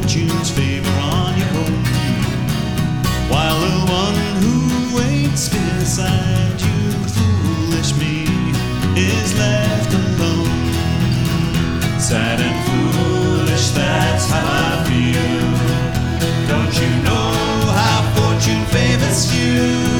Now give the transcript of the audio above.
fortune's favor on your own, while the one who waits beside you, foolish me, is left alone. Sad and foolish, that's how I feel. Don't you know how fortune favors you?